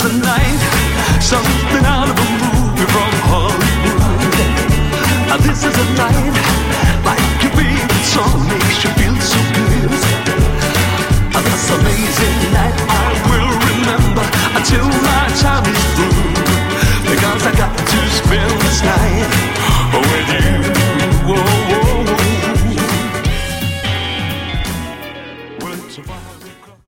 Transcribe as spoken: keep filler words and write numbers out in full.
a night, something out of a movie from Hollywood. Uh, This is a night like your favorite song makes you feel so good. Uh, That's amazing.